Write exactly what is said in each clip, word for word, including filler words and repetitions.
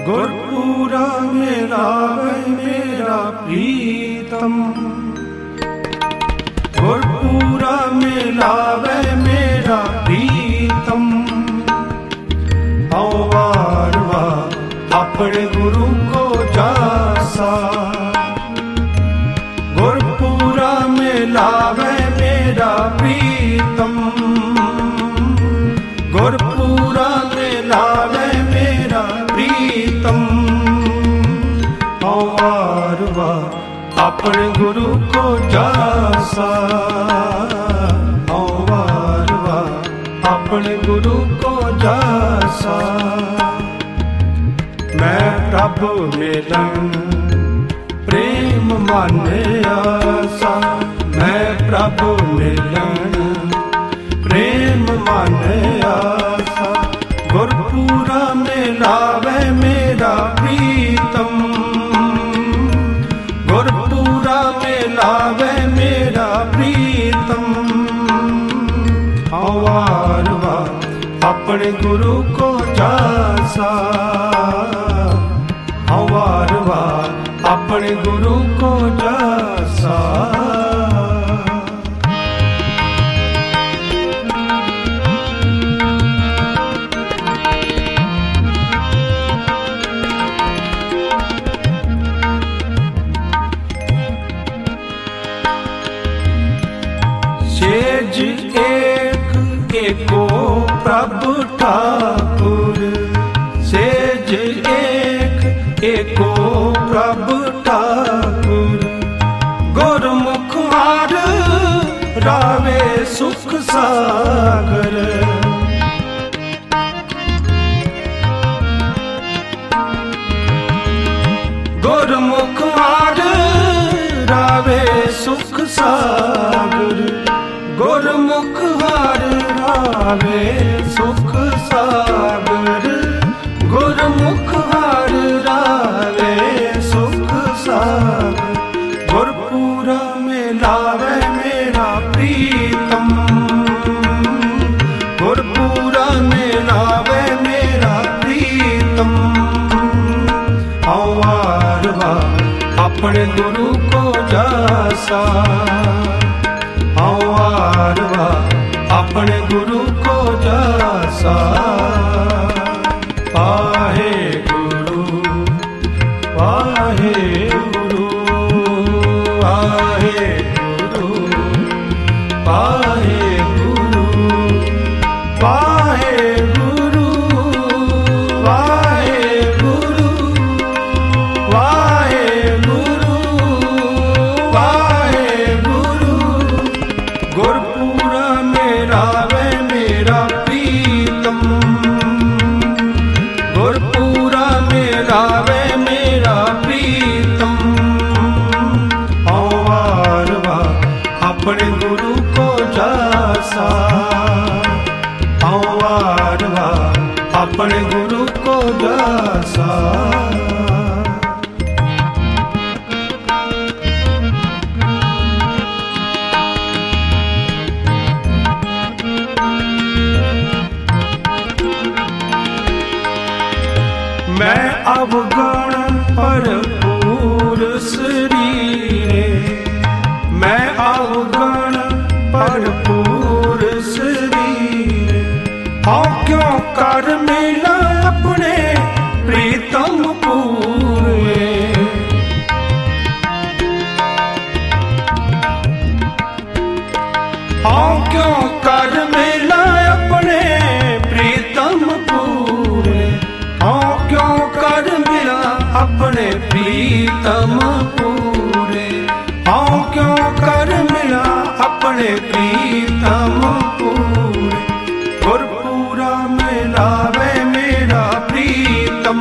गुरपुरा मेरा मेरा प्रीतम, गुरपुरा मेला वे मेरा प्रीतम। आओ वार वार अपने गुरु को जासा, गुरपुरा मेला वे मेरा प्रीतम, गुरपुरा मेला वे मेरा प्रीतम। आओ वार वार अपने गुरु को जासा, आओ वार वार अपने गुरु को जासा। मैं प्रभु मिलन प्रेम माने आसा, मैं प्रभु मिलन प्रेम माने आसा। गुरपुरा मेला वे मेरा प्रीतम, गुरपुरा मेला वे मेरा प्रीतम। आओ वार वार अपने गुरु को जासा, आओ वार वार अपने गुरु को जासा। सेज एक एको प्रभु ठाकुर, सेज एक एको प्रभु ठाकुर। गुरमुख हार रावे सुख सागर, गुरमुख हार रावे सुख सागर, गुरमुख हार रावे सुख सागर, गुरमुख हार रावे सुख सागर। गुरपुरा मेला वे मेरा प्रीतम, गुरपुरा मेला वे मेरा प्रीतम। आओ वार वार अपने गुरु को जासा, आओ वार वार अपने गुरु को जासा। वाहे गुरु वाहे गुरु वाहे गुरु वाहे गुरु वाहे गुरु वाहे गुरु वाहे गुरु वाहे गुरु। गुरपुरा मेला वे मेरा प्रीतम, गुरपुरा मेला वे मेरा प्रीतम। आओ वार वार अपने गुरु को जासा, आओ वार वार अपने गुरु को जासा। मैं अवगण भरपूर शरीरे, मैं अवगण भरपूर शरीरे। हाँ क्यों कर मिला अपने प्रीतम पूरे, हाँ क्यों कर मिला अपने प्रीतम पूरे। हाँ क्यों कर मिला अपने प्रीतम पूरे, हाँ क्यों कर मिला अपने प्रीतम पूरे। गुरपुरा मेला वे मेरा प्रीतम,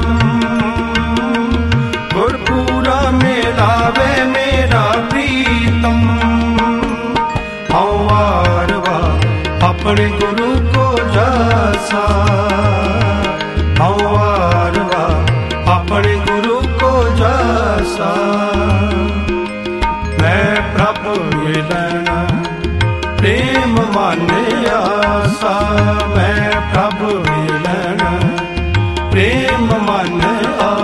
गुरपुरा मेला वे मेरा प्रीतम। आओ वार वार अपने गुरु को जासा, आओ वार वार अपने गुरु को जासा। मैं प्रभु मिलन प्रेम माने आसा, मैं प्रभु मिलन प्रेम मन आ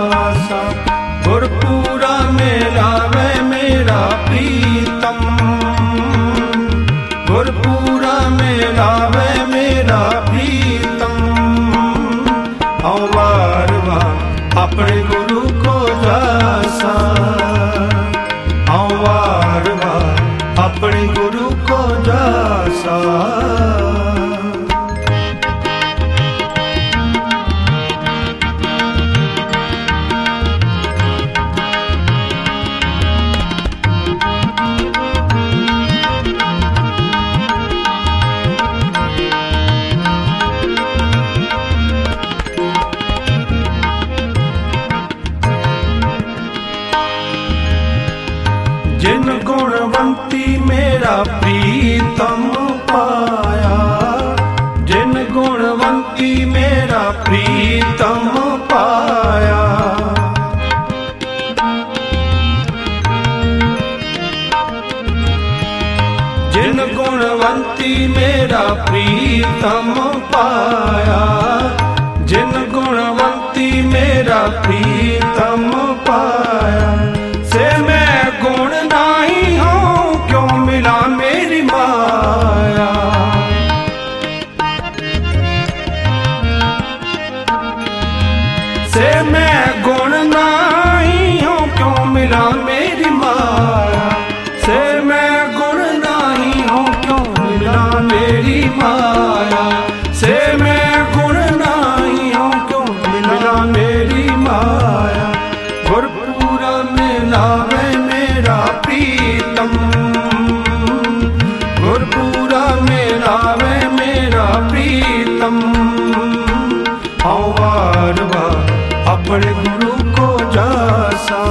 वार वार अपने गुरु को जासा,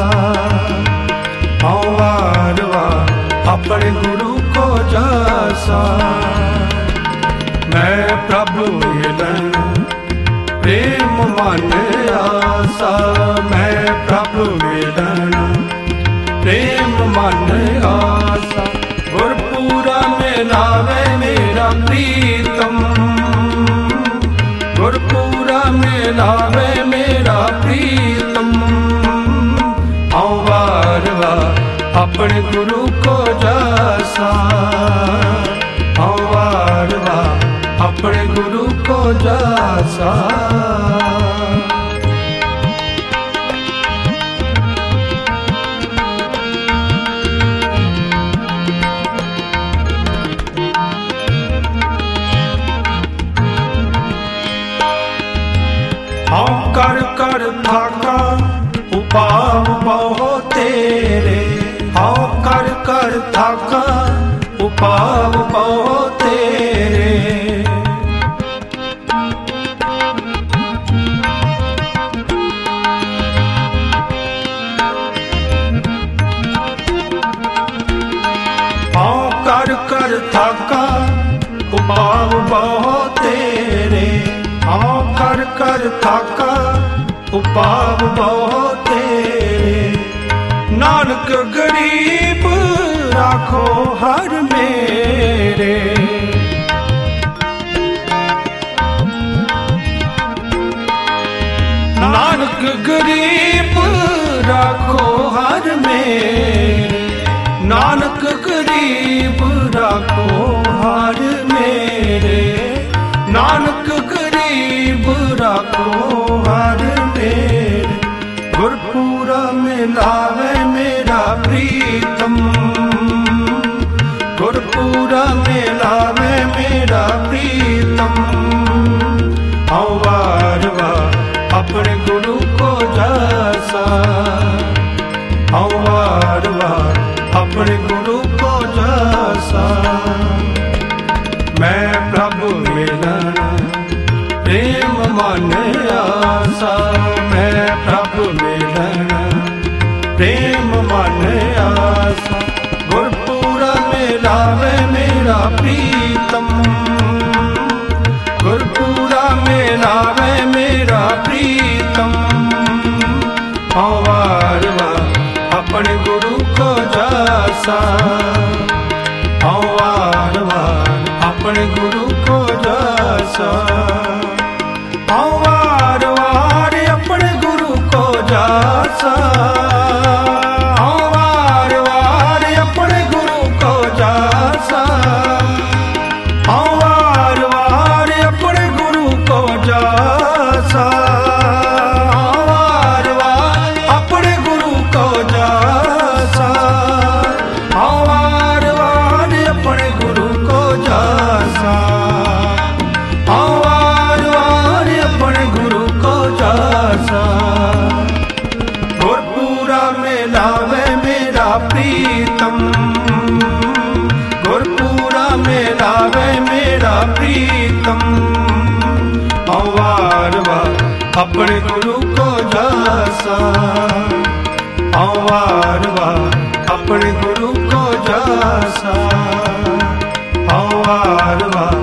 वार वार अपने गुरु को जासा। मैं प्रभु मिलन प्रेम मन आसा, मैं प्रभु मिलन प्रेम मन आसा। गुरपुरा में लावे मेरा प्रीतम, गुरपुरा में लावे मेरा प्रीतम। आओ वार वार अपने गुरु को जासा, आओ वार वार अपने गुरु को जासा। हाँ कर कर थाका उपाव बहु तेरे, हाँ कर कर थाका उपाव बहु तेरे। हाँ कर कर थाका उपाव बहु तेरे, हाँ कर कर थाका उपाव बहु तेरे। नानक गरीब राखो हर मेरे, नानक गरीब राखो हर मेरे, नानक गरीब राखो हर मेरे, नानक गरीब राखो हर मेरे। गुरपुरा में लावे मेरा प्रीतम, गुरपुरा में लावे मेरा प्रीतम। आओ वार वार अपने गुरु को जासा, आओ वार वार अपने गुरु को जासा। मैं प्रभु मिलन प्रेम मन आसा, मैं प्रभु मिलन प्रेम मन आसा। गुरपुरा में लावे मेरा प्रीतम, गुरपुरा में लावे मेरा प्रीतम। हाँ वार वार अपने गुरु को जासा, हाँ वार वार अपने गुरु को जासा। हाँ वार वार अपने गुरु को जासा, हाँ वार वार अपने गुरु को जासा, हाँ वार वार अपने गुरु को जासा, हाँ वार वार अपने गुरु को जासा, हाँ वार वार अपने गुरु को जासा, हाँ वार वार अपने गुरु को जासा। गुरपुरा में लावे मेरा प्रीतम, गुरपुरा में लावे मेरा प्रीतम। हाँ वार वार अपने गुरु को जासा, हाँ वार वार अपने गुरु को जासा, हाँ वार वार